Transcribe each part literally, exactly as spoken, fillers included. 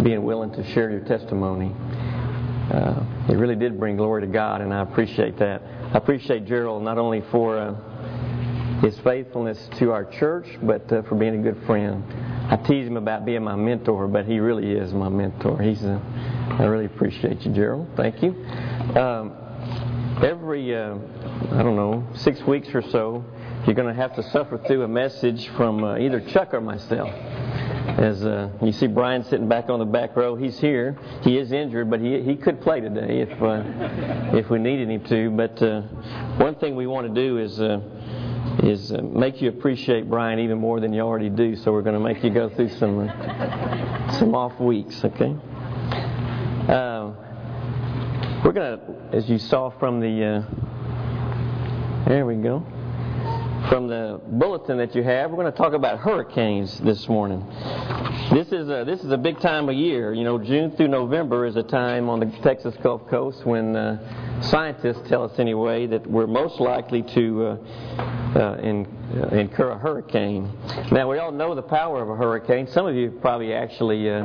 being willing to share your testimony. Uh, it really did bring glory to God, and I appreciate that. I appreciate Gerald not only for uh, his faithfulness to our church, but uh, for being a good friend. I tease him about being my mentor, but he really is my mentor. He's a, I really appreciate you, Gerald. Thank you. Um, every, uh, I don't know, six weeks or so, you're going to have to suffer through a message from uh, either Chuck or myself. As uh, you see Brian sitting back on the back row, he's here. He is injured, but he he could play today if uh, if we needed him to. But uh, one thing we want to do is uh, is uh, make you appreciate Brian even more than you already do. So we're going to make you go through some uh, some off weeks, okay? Uh, we're going to, as you saw from the, uh, there we go. From the bulletin that you have, we're going to talk about hurricanes this morning. This is a, this is a big time of year. You know, June through November is a time on the Texas Gulf Coast when uh, scientists tell us anyway that we're most likely to uh, uh, in, uh, incur a hurricane. Now, we all know the power of a hurricane. Some of you probably actually uh,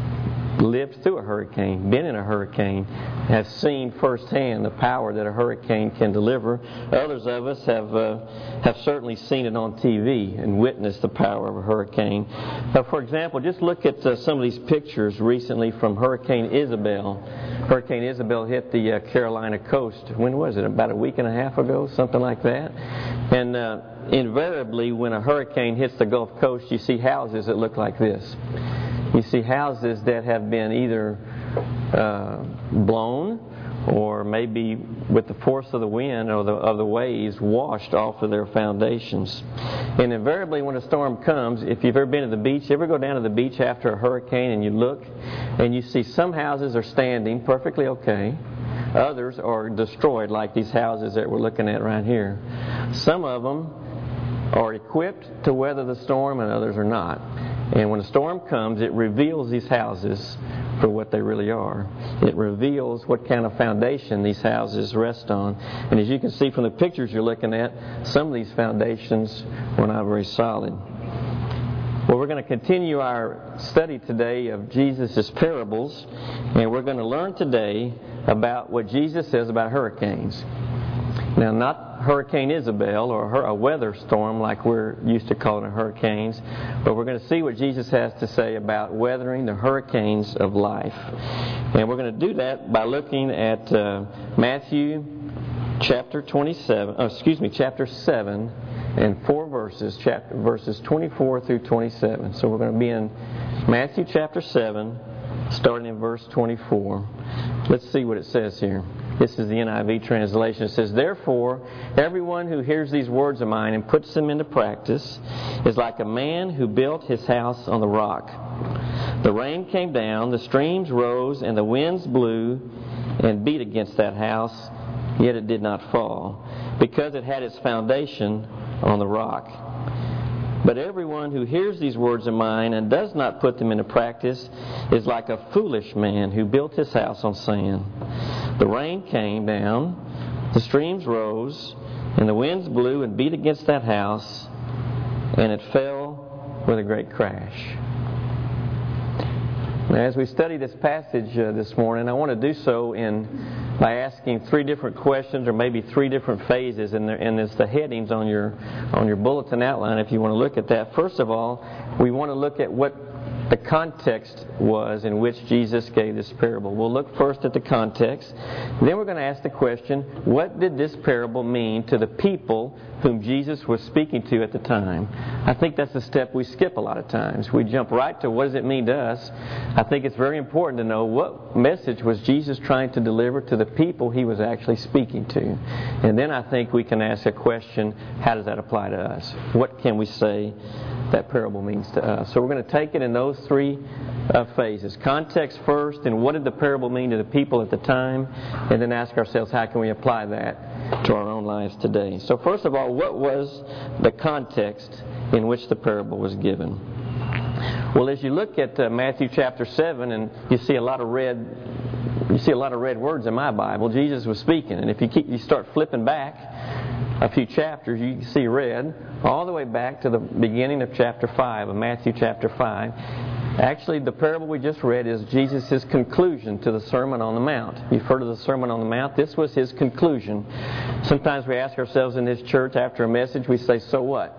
lived through a hurricane, been in a hurricane, have seen firsthand the power that a hurricane can deliver. Others of us have uh, have certainly seen it on T V and witnessed the power of a hurricane. Uh, for example, just look at uh, some of these pictures recently from Hurricane Isabel. Hurricane Isabel hit the uh, Carolina coast. When was it? About a week and a half ago, something like that. And uh, invariably, when a hurricane hits the Gulf Coast, you see houses that look like this. You see houses that have been either uh, blown or maybe with the force of the wind or the, of the waves washed off of their foundations. And invariably when a storm comes, if you've ever been to the beach, you ever go down to the beach after a hurricane and you look and you see some houses are standing perfectly okay. Others are destroyed, like these houses that we're looking at right here. Some of them are equipped to weather the storm and others are not. And when a storm comes, it reveals these houses for what they really are. It reveals what kind of foundation these houses rest on. And as you can see from the pictures you're looking at, some of these foundations were not very solid. Well, we're going to continue our study today of Jesus' parables, and we're going to learn today about what Jesus says about hurricanes. Now, not Hurricane Isabel or a weather storm like we're used to calling it hurricanes, but we're going to see what Jesus has to say about weathering the hurricanes of life. And we're going to do that by looking at uh, Matthew chapter twenty-seven, oh, excuse me, chapter seven and four verses, chapter, verses twenty-four through twenty-seven. So we're going to be in Matthew chapter seven, starting in verse twenty-four. Let's see what it says here. This is the N I V translation. It says, "Therefore, everyone who hears these words of mine and puts them into practice is like a man who built his house on the rock. The rain came down, the streams rose, and the winds blew and beat against that house, yet it did not fall, because it had its foundation on the rock. But everyone who hears these words of mine and does not put them into practice is like a foolish man who built his house on sand. The rain came down, the streams rose, and the winds blew and beat against that house, and it fell with a great crash." Now, as we study this passage uh, this morning, I want to do so in by asking three different questions, or maybe three different phases, and, there, and there's the headings on your on your bulletin outline if you want to look at that. First of all, we want to look at what the context was in which Jesus gave this parable. We'll look first at the context. Then we're going to ask the question, what did this parable mean to the people whom Jesus was speaking to at the time? I think that's a step we skip a lot of times. We jump right to what does it mean to us. I think it's very important to know what message was Jesus trying to deliver to the people he was actually speaking to. And then I think we can ask a question, how does that apply to us? What can we say that parable means to us? So we're going to take it in those three uh, phases. Context first, and what did the parable mean to the people at the time? And then ask ourselves, how can we apply that to our own lives today? So first of all, what was the context in which the parable was given? Well, as you look at uh, Matthew chapter seven, and you see a lot of red, you see a lot of red words in my Bible. Jesus was speaking, and if you keep, you start flipping back a few chapters, you can see red all the way back to the beginning of chapter five, of Matthew chapter five. Actually, the parable we just read is Jesus' conclusion to the Sermon on the Mount. You've heard of the Sermon on the Mount. This was his conclusion. Sometimes we ask ourselves in this church after a message, we say, so what?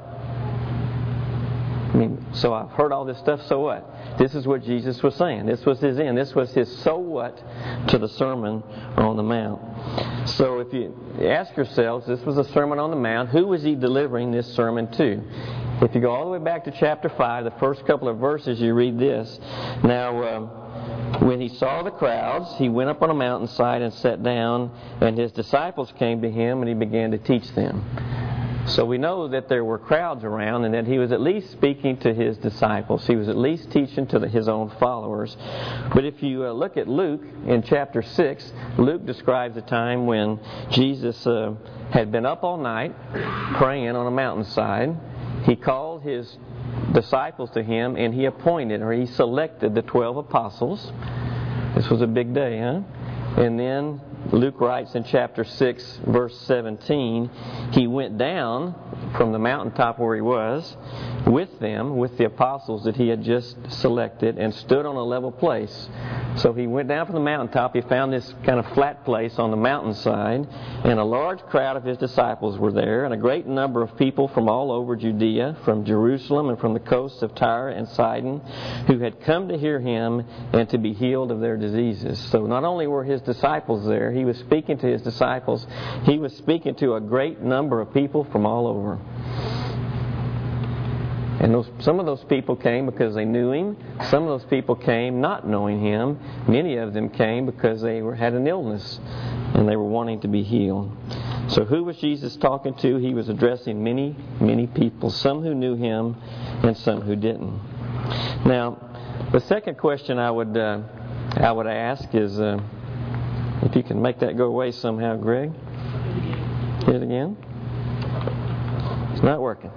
I mean, so I've heard all this stuff, so what? This is what Jesus was saying. This was his end. This was his so what to the Sermon on the Mount. So if you ask yourselves, this was a Sermon on the Mount, who was he delivering this sermon to? If you go all the way back to chapter five, the first couple of verses, you read this. Now, um, when he saw the crowds, he went up on a mountainside and sat down, and his disciples came to him, and he began to teach them. So we know that there were crowds around and that he was at least speaking to his disciples. He was at least teaching to the, his own followers. But if you uh, look at Luke in chapter six, Luke describes a time when Jesus uh, had been up all night praying on a mountainside. He called his disciples to him and he appointed or he selected the twelve apostles. This was a big day, huh? And then Luke writes in chapter six, verse seventeen, he went down from the mountaintop where he was with them, with the apostles that he had just selected, and stood on a level place. So he went down from the mountaintop, he found this kind of flat place on the mountainside, and a large crowd of his disciples were there, and a great number of people from all over Judea, from Jerusalem and from the coasts of Tyre and Sidon, who had come to hear him and to be healed of their diseases. So not only were his disciples there, he was speaking to his disciples, he was speaking to a great number of people from all over. And those, some of those people came because they knew him. Some of those people came not knowing him. Many of them came because they were, had an illness and they were wanting to be healed. So who was Jesus talking to? He was addressing many, many people. Some who knew him and some who didn't. Now, the second question I would uh, I would ask is, uh, if you can make that go away somehow, Greg. Hit it again. It's not working.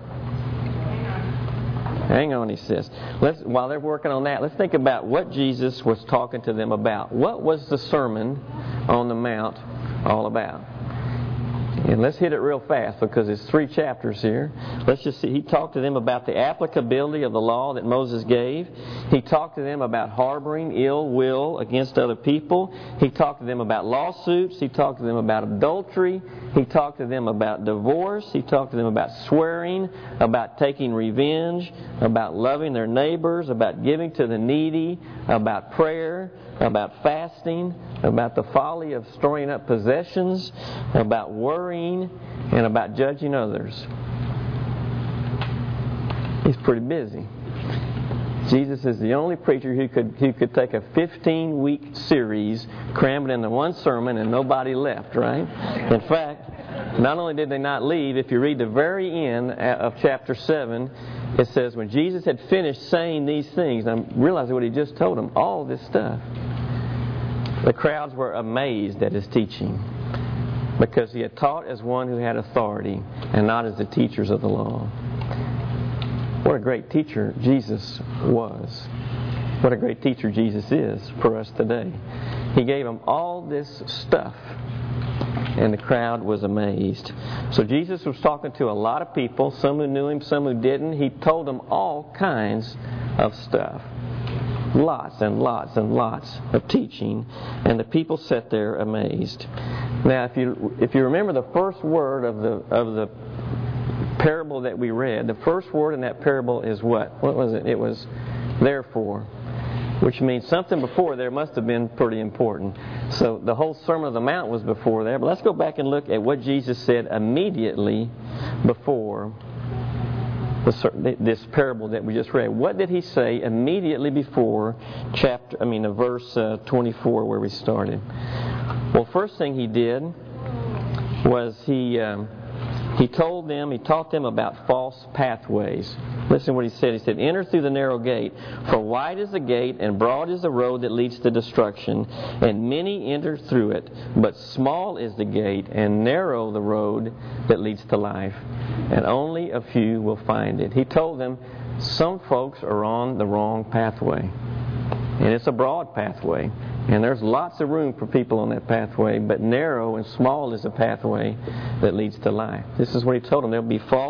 Hang on, he says. Let's, while they're working on that, let's think about what Jesus was talking to them about. What was the Sermon on the Mount all about? And let's hit it real fast because it's three chapters here. Let's just see. He talked to them about the applicability of the law that Moses gave. He talked to them about harboring ill will against other people. He talked to them about lawsuits. He talked to them about adultery. He talked to them about divorce. He talked to them about swearing, about taking revenge, about loving their neighbors, about giving to the needy, about prayer, about fasting, about the folly of storing up possessions, about worrying, and about judging others. He's pretty busy. Jesus is the only preacher who could who could take a fifteen-week series, cram it into one sermon, and nobody left, right? In fact, not only did they not leave, if you read the very end of chapter seven, it says, when Jesus had finished saying these things, I'm realizing what he just told them, all this stuff, the crowds were amazed at his teaching because he had taught as one who had authority and not as the teachers of the law. What a great teacher Jesus was. What a great teacher Jesus is for us today. He gave them all this stuff, and the crowd was amazed. So Jesus was talking to a lot of people, some who knew him, some who didn't. He told them all kinds of stuff. Lots and lots and lots of teaching, and the people sat there amazed. Now, if you if you remember the first word of the of the parable that we read, the first word in that parable is what? What was it? It was therefore, which means something before there must have been pretty important. So the whole Sermon on the Mount was before there. But let's go back and look at what Jesus said immediately before the, this parable that we just read. What did he say immediately before chapter? I mean, verse uh, twenty-four, where we started. Well, first thing he did was he. Um, He told them, he taught them about false pathways. Listen to what he said. He said, enter through the narrow gate, for wide is the gate and broad is the road that leads to destruction, and many enter through it. But small is the gate and narrow the road that leads to life, and only a few will find it. He told them, some folks are on the wrong pathway, and it's a broad pathway. And there's lots of room for people on that pathway, but narrow and small is the pathway that leads to life. This is what he told them. There'll be false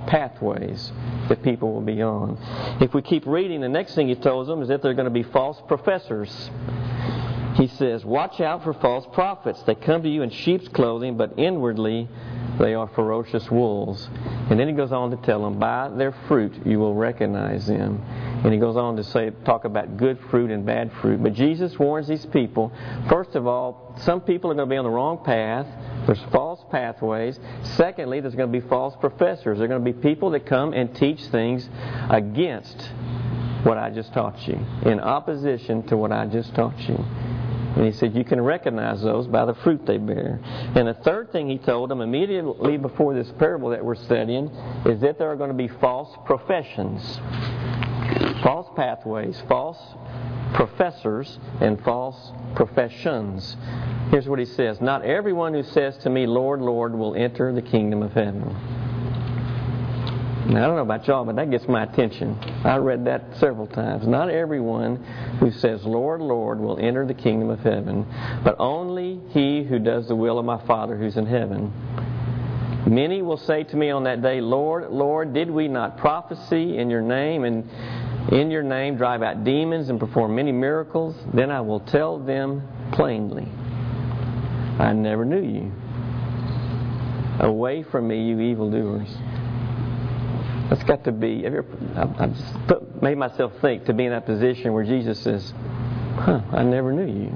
pathways that people will be on. If we keep reading, the next thing he tells them is that they're going to be false professors. He says, watch out for false prophets. They come to you in sheep's clothing, but inwardly they are ferocious wolves. And then he goes on to tell them, by their fruit you will recognize them. And he goes on to say, talk about good fruit and bad fruit. But Jesus warns these people, first of all, some people are going to be on the wrong path. There's false pathways. Secondly, there's going to be false professors. There are going to be people that come and teach things against what I just taught you, in opposition to what I just taught you. And he said, you can recognize those by the fruit they bear. And the third thing he told them immediately before this parable that we're studying is that there are going to be false professions, false pathways, false professors, and false professions. Here's what he says. Not everyone who says to me, Lord, Lord, will enter the kingdom of heaven. Now, I don't know about y'all, but that gets my attention. I read that several times. Not everyone who says, Lord, Lord, will enter the kingdom of heaven, but only he who does the will of my Father who's in heaven. Many will say to me on that day, Lord, Lord, did we not prophesy in your name, and in your name drive out demons and perform many miracles? Then I will tell them plainly, I never knew you. Away from me, you evildoers. That's got to be, have you ever, I've just put, made myself think to be in that position where Jesus says, huh, I never knew you.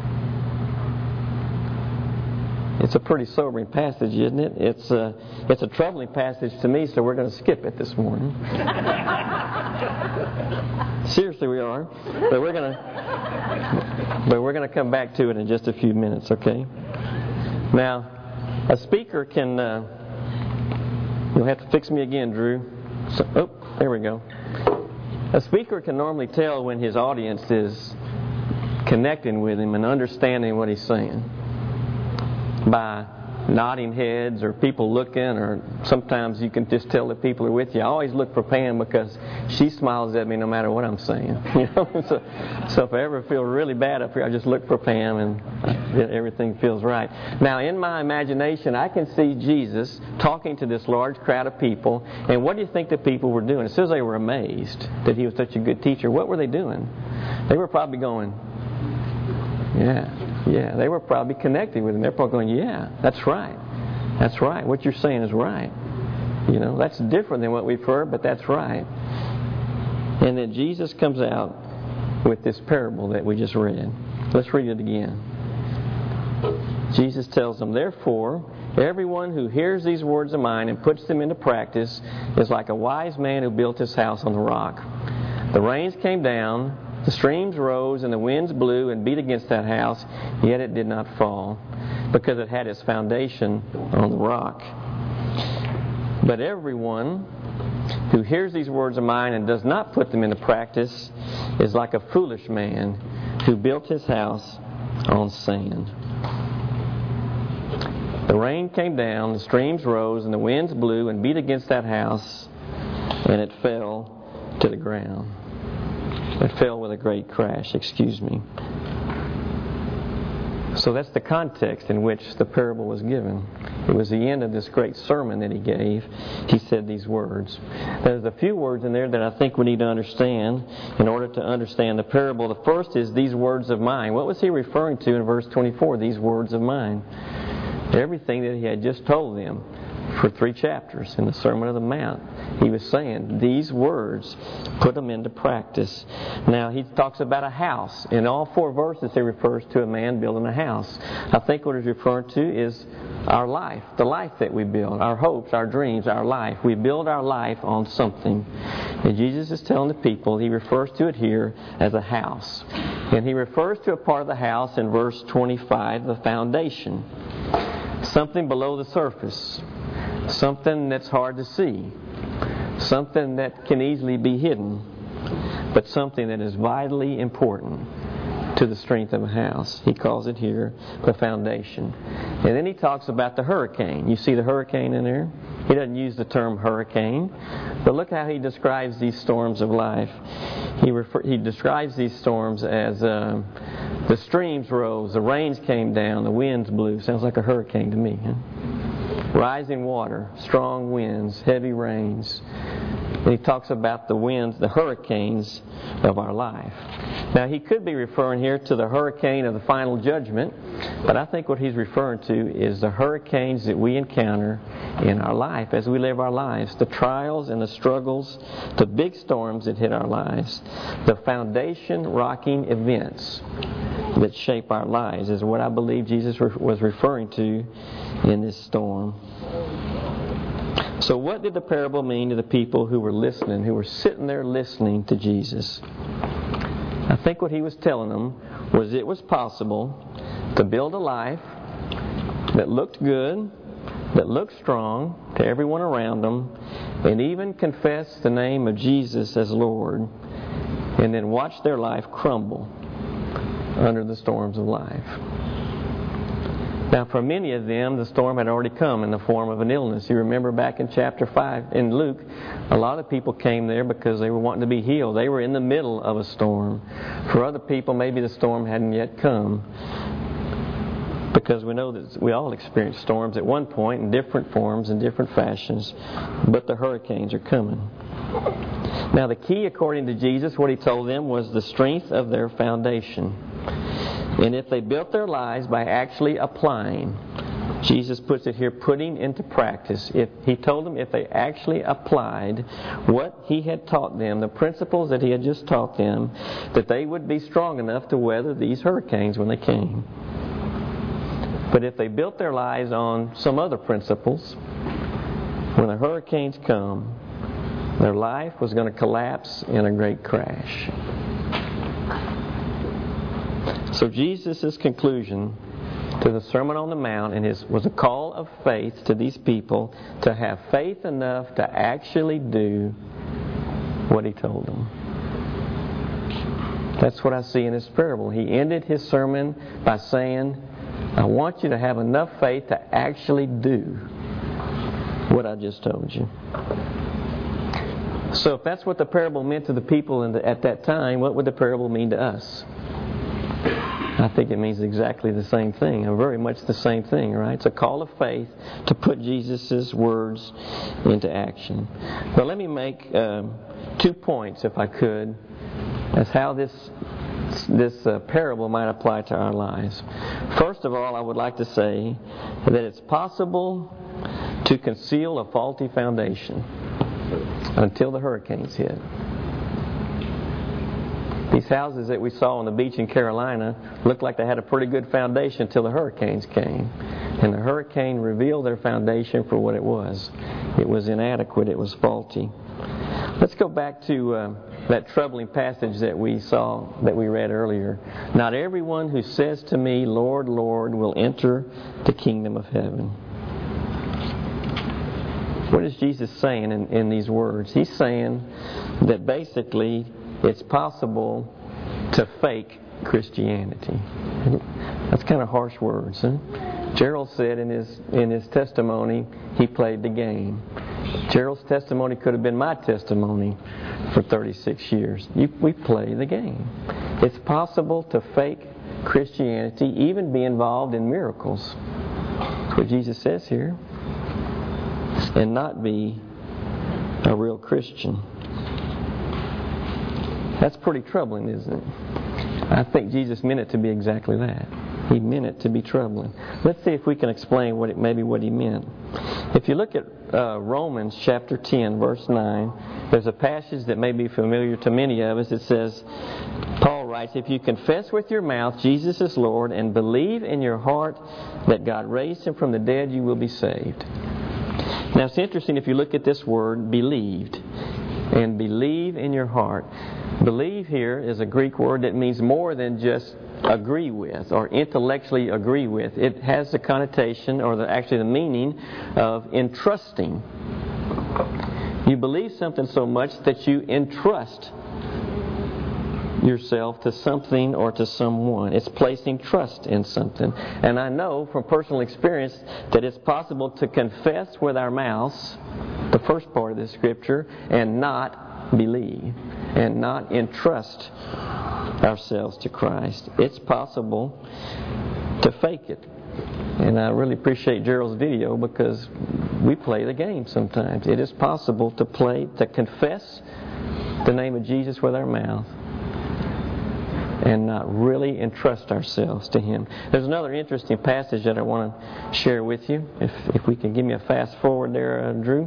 It's a pretty sobering passage, isn't it? It's a, it's a troubling passage to me, so we're going to skip it this morning. Seriously, we are. But we're going to, but we're going to come back to it in just a few minutes, okay? Now, a speaker can, uh, you'll have to fix me again, Drew. So, oh, there we go. A speaker can normally tell when his audience is connecting with him and understanding what he's saying by nodding heads or people looking, or sometimes you can just tell that people are with you. I always look for Pam because she smiles at me no matter what I'm saying. You know, so, so if I ever feel really bad up here, I just look for Pam and everything feels right. Now, in my imagination, I can see Jesus talking to this large crowd of people, and what do you think the people were doing? It says they were amazed that he was such a good teacher. What were they doing? They were probably going, yeah. Yeah, they were probably connecting with him. They're probably going, yeah, that's right. That's right. What you're saying is right. You know, that's different than what we've heard, but that's right. And then Jesus comes out with this parable that we just read. Let's read it again. Jesus tells them, therefore, everyone who hears these words of mine and puts them into practice is like a wise man who built his house on the rock. The rains came down, the streams rose, and the winds blew and beat against that house, yet it did not fall, because it had its foundation on the rock. But everyone who hears these words of mine and does not put them into practice is like a foolish man who built his house on sand. The rain came down, the streams rose, and the winds blew and beat against that house, and it fell to the ground. It fell with a great crash, excuse me. So that's the context in which the parable was given. It was the end of this great sermon that he gave. He said these words. There's a few words in there that I think we need to understand in order to understand the parable. The first is these words of mine. What was he referring to in verse twenty-four? These words of mine. Everything that he had just told them for three chapters in the Sermon on the Mount. He was saying these words, put them into practice. Now he talks about a house. In all four verses he refers to a man building a house. I think what he's referring to is our life, the life that we build, our hopes, our dreams, our life. We build our life on something. And Jesus is telling the people, he refers to it here as a house. And he refers to a part of the house in verse twenty-five, the foundation. Something below the surface. Something that's hard to see. Something that can easily be hidden. But something that is vitally important to the strength of a house. He calls it here the foundation. And then he talks about the hurricane. You see the hurricane in there? He doesn't use the term hurricane. But look how he describes these storms of life. He refer, he describes these storms as uh, the streams rose, the rains came down, the winds blew. Sounds like a hurricane to me. Huh? rising water, strong winds, heavy rains. And he talks about the winds, the hurricanes of our life. Now, he could be referring here to the hurricane of the final judgment, but I think what he's referring to is the hurricanes that we encounter in our life as we live our lives, the trials and the struggles, the big storms that hit our lives, the foundation-rocking events that shape our lives is what I believe Jesus was referring to in this storm. So what did the parable mean to the people who were listening, who were sitting there listening to Jesus? I think what he was telling them was it was possible to build a life that looked good, that looked strong to everyone around them, and even confess the name of Jesus as Lord, and then watch their life crumble under the storms of life. Now, for many of them, the storm had already come in the form of an illness. You remember back in chapter five in Luke, a lot of people came there because they were wanting to be healed. They were in the middle of a storm. For other people, maybe the storm hadn't yet come. Because we know that we all experience storms at one point in different forms and different fashions. But the hurricanes are coming. Now, the key, according to Jesus, what he told them was the strength of their foundation. And if they built their lives by actually applying, Jesus puts it here, putting into practice. If he told them if they actually applied what he had taught them, the principles that he had just taught them, that they would be strong enough to weather these hurricanes when they came. But if they built their lives on some other principles, when the hurricanes come, their life was going to collapse in a great crash. So Jesus' conclusion to the Sermon on the Mount and his was a call of faith to these people to have faith enough to actually do what he told them. That's what I see in this parable. He ended his sermon by saying, I want you to have enough faith to actually do what I just told you. So if that's what the parable meant to the people in the, at that time, what would the parable mean to us? I think it means exactly the same thing, or very much the same thing, right? It's a call of faith to put Jesus' words into action. But let me make um, two points, if I could, as how this this uh, parable might apply to our lives. First of all, I would like to say that it's possible to conceal a faulty foundation until the hurricanes hit. These houses that we saw on the beach in Carolina looked like they had a pretty good foundation until the hurricanes came. And the hurricane revealed their foundation for what it was. It was inadequate. It was faulty. Let's go back to uh, that troubling passage that we saw, that we read earlier. Not everyone who says to me, Lord, Lord, will enter the kingdom of heaven. What is Jesus saying in, in these words? He's saying that basically it's possible to fake Christianity. That's kind of harsh words, huh? Gerald said in his in his testimony, he played the game. Gerald's testimony could have been my testimony for thirty-six years. You, we play the game. It's possible to fake Christianity, even be involved in miracles. That's what Jesus says here. And not be a real Christian. That's pretty troubling, isn't it? I think Jesus meant it to be exactly that. He meant it to be troubling. Let's see if we can explain what it maybe what he meant. If you look at uh, Romans chapter ten, verse nine, there's a passage that may be familiar to many of us. It says, Paul writes, if you confess with your mouth Jesus is Lord and believe in your heart that God raised him from the dead, you will be saved. Now it's interesting if you look at this word, believed, and believe in your heart. Believe here is a Greek word that means more than just agree with or intellectually agree with. It has the connotation, or the, actually the meaning of entrusting. You believe something so much that you entrust yourself to something or to someone. It's placing trust in something. And I know from personal experience that it's possible to confess with our mouths, the first part of this scripture, and not believe, and not entrust ourselves to Christ. It's possible to fake it. And I really appreciate Gerald's video because we play the game sometimes. It is possible to play, to confess the name of Jesus with our mouth and not really entrust ourselves to Him. There's another interesting passage that I want to share with you. If if we can give me a fast forward there, uh, Drew.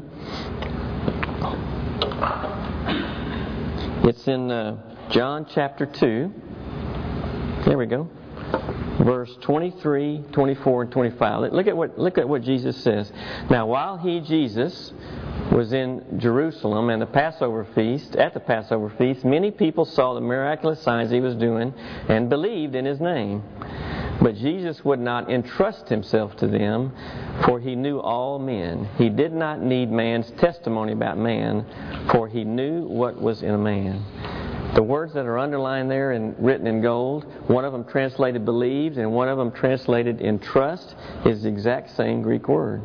It's in uh, John chapter two. There we go. Verse twenty-three, twenty-four, and twenty-five. Look at what look at what Jesus says. Now, while he, Jesus, was in Jerusalem and the Passover feast, at the Passover feast, many people saw the miraculous signs he was doing and believed in his name. But Jesus would not entrust himself to them, for he knew all men. He did not need man's testimony about man, for he knew what was in a man. The words that are underlined there and written in gold, one of them translated believed and one of them translated entrust, is the exact same Greek word.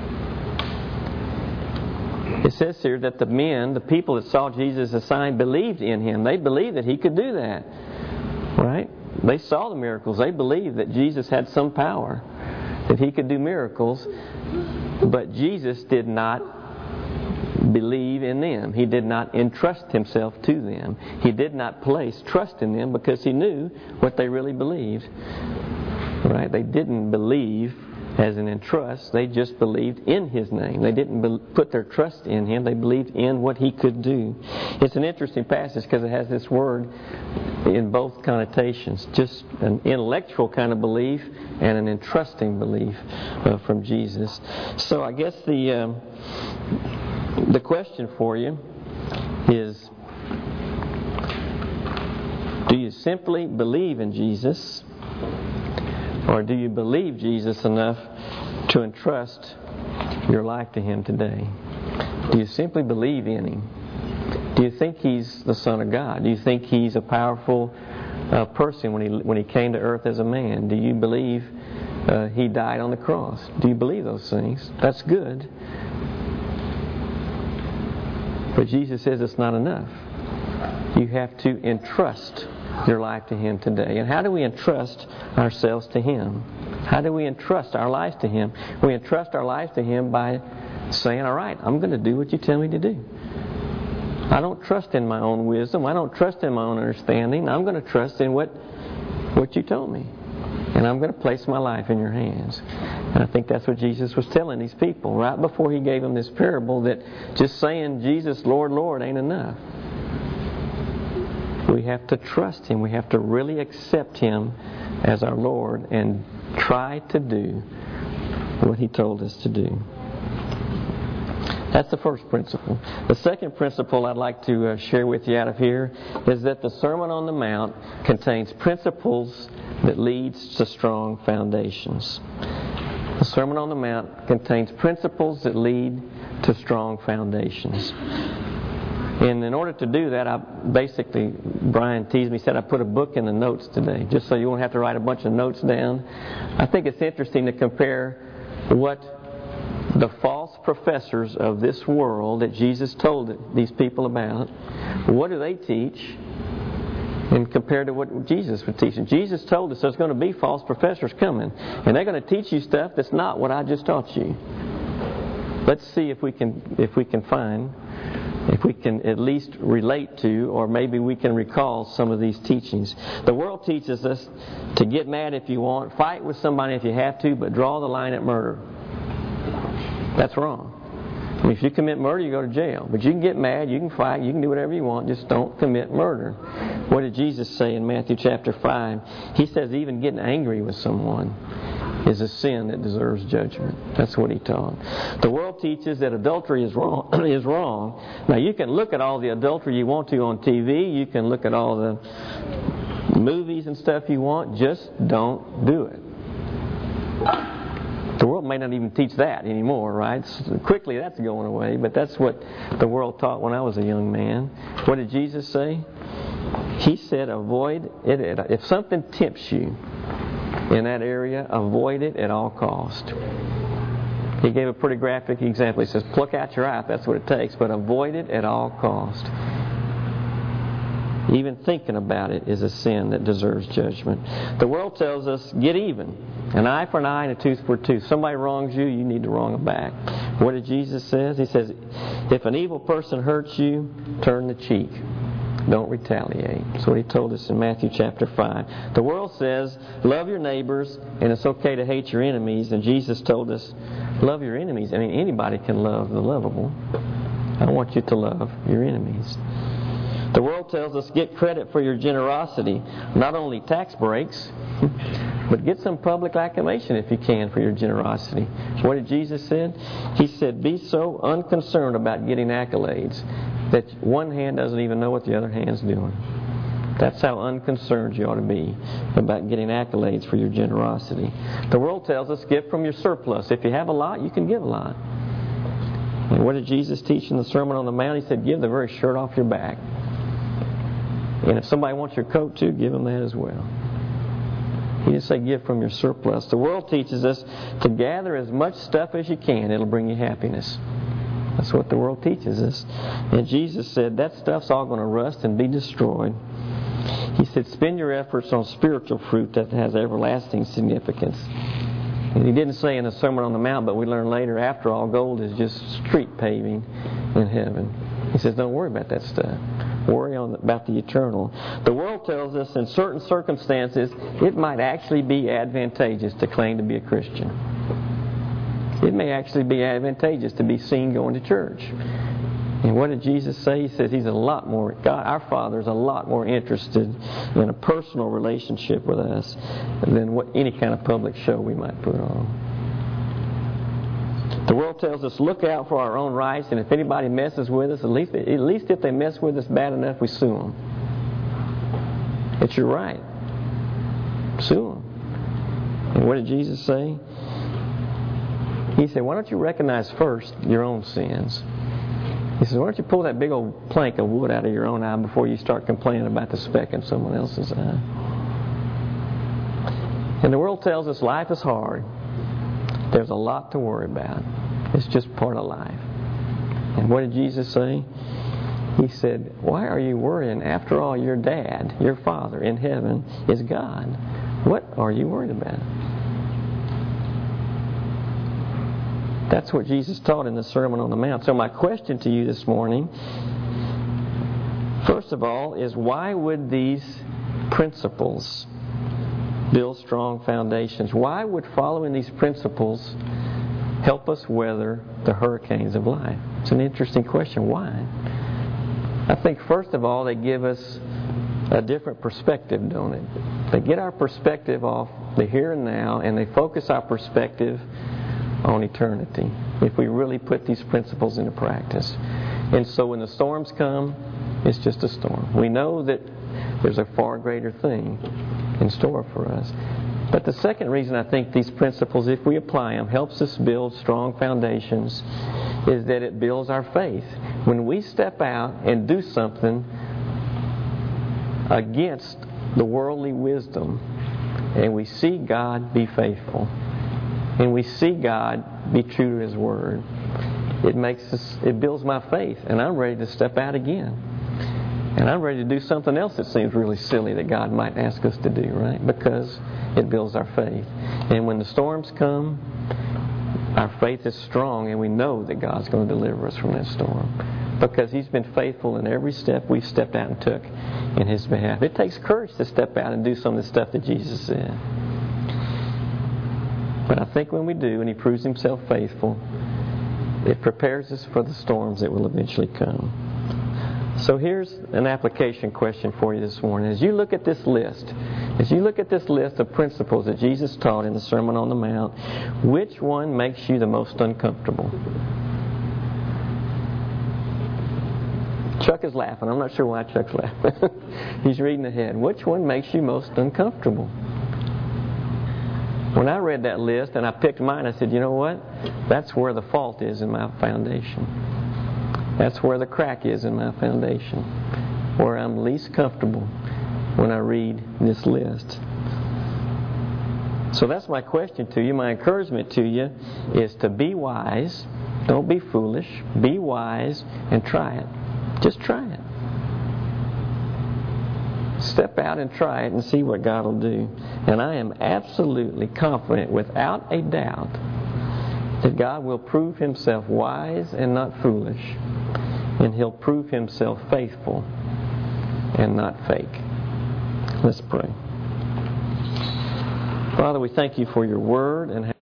It says here that the men, the people that saw Jesus as a sign, believed in Him. They believed that He could do that. Right? They saw the miracles. They believed that Jesus had some power, that He could do miracles. But Jesus did not believe in them. He did not entrust Himself to them. He did not place trust in them because He knew what they really believed. Right? They didn't believe as an entrust. They just believed in His name. They didn't be- put their trust in Him. They believed in what He could do. It's an interesting passage because it has this word in both connotations. Just an intellectual kind of belief and an entrusting belief uh, from Jesus. So I guess the um, the question for you is, do you simply believe in Jesus? Or do you believe Jesus enough to entrust your life to Him today? Do you simply believe in Him? Do you think He's the Son of God? Do you think He's a powerful uh, person when he when He came to earth as a man? Do you believe uh, He died on the cross? Do you believe those things? That's good. But Jesus says it's not enough. You have to entrust your life to Him today. And how do we entrust ourselves to Him? How do we entrust our lives to Him? We entrust our lives to Him by saying, all right, I'm going to do what you tell me to do. I don't trust in my own wisdom. I don't trust in my own understanding. I'm going to trust in what what you told me. And I'm going to place my life in your hands. And I think that's what Jesus was telling these people right before He gave them this parable, that just saying Jesus, Lord, Lord ain't enough. We have to trust Him. We have to really accept Him as our Lord and try to do what He told us to do. That's the first principle. The second principle I'd like to uh, share with you out of here is that the Sermon on the Mount contains principles that leads to strong foundations. The Sermon on the Mount contains principles that lead to strong foundations. And in order to do that, I basically, Brian teased me, said I put a book in the notes today, just so you won't have to write a bunch of notes down. I think it's interesting to compare what the false professors of this world that Jesus told these people about, what do they teach, and compared to what Jesus would teach. And Jesus told us there's going to be false professors coming, and they're going to teach you stuff that's not what I just taught you. Let's see if we can if we can find, if we can at least relate to, or maybe we can recall some of these teachings. The world teaches us to get mad if you want, fight with somebody if you have to, but draw the line at murder. That's wrong. I mean, if you commit murder, you go to jail. But you can get mad, you can fight, you can do whatever you want, just don't commit murder. What did Jesus say in Matthew chapter five? He says even getting angry with someone is a sin that deserves judgment. That's what He taught. The world teaches that adultery is wrong. is wrong. Now, you can look at all the adultery you want to on T V. You can look at all the movies and stuff you want. Just don't do it. The world may not even teach that anymore, right? So quickly that's going away, but that's what the world taught when I was a young man. What did Jesus say? He said, avoid it. If something tempts you in that area, avoid it at all cost. He gave a pretty graphic example. He says, pluck out your eye if that's what it takes, but avoid it at all cost. Even thinking about it is a sin that deserves judgment. The world tells us, get even. An eye for an eye and a tooth for a tooth. Somebody wrongs you, you need to wrong them back. What did Jesus say? He says, if an evil person hurts you, turn the cheek. Don't retaliate. That's what he told us in Matthew chapter five. The world says, love your neighbors, and it's okay to hate your enemies. And Jesus told us, love your enemies. I mean, anybody can love the lovable. I want you to love your enemies. The world tells us, get credit for your generosity. Not only tax breaks, but get some public acclamation if you can for your generosity. What did Jesus say? He said, be so unconcerned about getting accolades that one hand doesn't even know what the other hand's doing. That's how unconcerned you ought to be about getting accolades for your generosity. The world tells us, give from your surplus. If you have a lot, you can give a lot. And what did Jesus teach in the Sermon on the Mount? He said, give the very shirt off your back. And if somebody wants your coat too, give them that as well. He didn't say give from your surplus. The world teaches us to gather as much stuff as you can. It'll bring you happiness. That's what the world teaches us. And Jesus said that stuff's all going to rust and be destroyed. He said spend your efforts on spiritual fruit that has everlasting significance. And he didn't say in the Sermon on the Mount, but we learn later, after all, gold is just street paving in heaven. He says don't worry about that stuff. Worry on about the eternal. The world tells us in certain circumstances it might actually be advantageous to claim to be a Christian. It may actually be advantageous to be seen going to church. And what did Jesus say? He says He's a lot more, God, our Father is a lot more interested in a personal relationship with us than what any kind of public show we might put on. The world tells us, look out for our own rights, and if anybody messes with us, at least, at least if they mess with us bad enough, we sue them. It's your right. Sue them. And what did Jesus say? He said, why don't you recognize first your own sins? He says, why don't you pull that big old plank of wood out of your own eye before you start complaining about the speck in someone else's eye? And the world tells us life is hard. There's a lot to worry about. It's just part of life. And what did Jesus say? He said, why are you worrying? After all, your dad, your Father in heaven is God. What are you worried about? That's what Jesus taught in the Sermon on the Mount. So my question to you this morning, first of all, is why would these principles build strong foundations? Why would following these principles help us weather the hurricanes of life? It's an interesting question. Why? I think, first of all, they give us a different perspective, don't it? They get our perspective off the here and now, and they focus our perspective on eternity, if we really put these principles into practice. And so when the storms come, it's just a storm. We know that there's a far greater thing in store for us. But the second reason I think these principles, if we apply them, helps us build strong foundations is that it builds our faith. When we step out and do something against the worldly wisdom, and we see God be faithful, and we see God be true to His Word, it makes us, it builds my faith, and I'm ready to step out again. And I'm ready to do something else that seems really silly that God might ask us to do, right? Because it builds our faith. And when the storms come, our faith is strong, and we know that God's going to deliver us from that storm. Because He's been faithful in every step we've stepped out and took in His behalf. It takes courage to step out and do some of the stuff that Jesus said. But I think when we do, and He proves Himself faithful, it prepares us for the storms that will eventually come. So here's an application question for you this morning. As you look at this list, as you look at this list of principles that Jesus taught in the Sermon on the Mount, which one makes you the most uncomfortable? Chuck is laughing. I'm not sure why Chuck's laughing. He's reading ahead. Which one makes you most uncomfortable? When I read that list and I picked mine, I said, you know what? That's where the fault is in my foundation. That's where the crack is in my foundation, where I'm least comfortable when I read this list. So that's my question to you. My encouragement to you is to be wise. Don't be foolish. Be wise and try it. Just try it. step out and try it and see what God will do. And I am absolutely confident, without a doubt, that God will prove Himself wise and not foolish. And He'll prove Himself faithful and not fake. Let's pray. Father, we thank You for Your Word and